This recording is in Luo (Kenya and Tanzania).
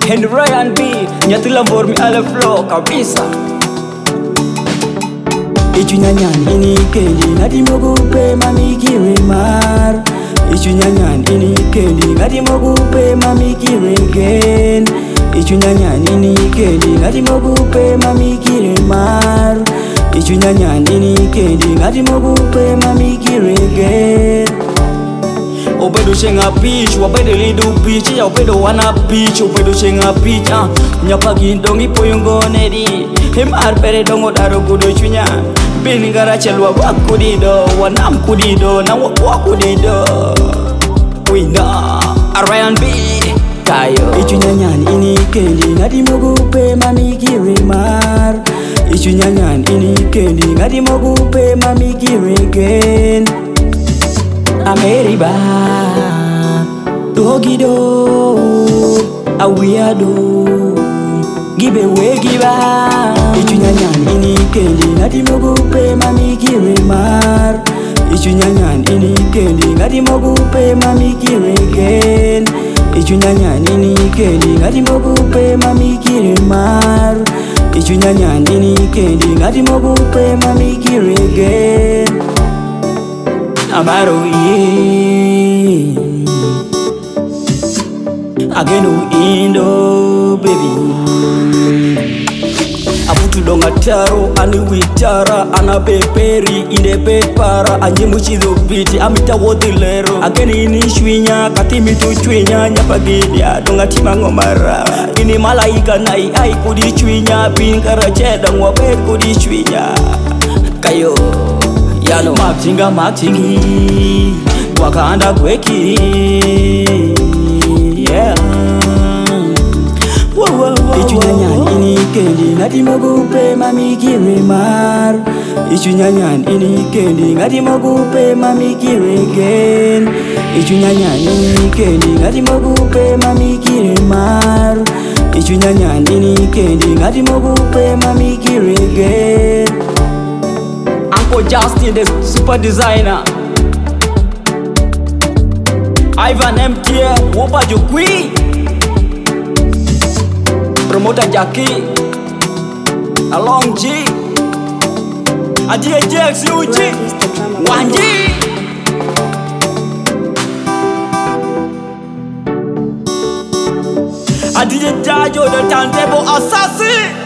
And Ryan B, nyatila vormi ale flow kabisa. Ichunyanyan ini kendi ngati mogupe mami kiremar. Ichunyanyan ini kendi ngati mogupe mami kiregen. Ichunyanyan ini kendi ngati mogupe mami kiremar. Ichunyanyan ini kendi ngati mogupe mami kiregen. Obedo shenga beach, wabedo lidu beach, ya obedo wana beach, obedo shenga beach, nyapagi dongi poyongo nedi, himar pere dongo daro kudo chunya, bini gara chelwa wakudido, wanam kudido, na wakudido, winda, Ryan B, tayo. Ichunyanyan ini kendi ngati mogupe mami kiremar. Ichunyanyan ini kendi ngati mogupe mami kiregen. Ameriba Dogido Awiado Gibe wegiba Ichunyanyan ini kendi ngati mogupe mami kiremar. Ichunyanyan ini kendi ngati mogupe mami kiregen. Ichunyanyan ini kendi ngati mogupe mami kiremar. Ichunyanyan ini kendi ngati mogupe mami kiregen. Amaro ye Agenu indo baby. Abutu donga taro ani witara ana beperi inde bepara anje muchido biti amita wodilero ageni ini shwinya kati mitu chwinya nyapagidia donga timango mara ini malaika nai ai kudi chwinya pinkara cheda ngwabe kudi chwinya kayo yano matinga matingi wakanda kweki yeah. Ichunyanyan ini kendi ngati mogupe mami kiremar. Ichunyanyan ini kendi ngati mogupe mami kiregen. Ichunyanyan ini kendi ngati mogupe mami kiremar. Ichunyanyan ini kendi ngati mogupe mami kiregen. Uncle Justin, the super designer. Ivan MTA, Wopa Jukwi. Promoter Jackie. Along G. Adia Jax, UG. Wanji. Adia Jajo, the turntable assassin.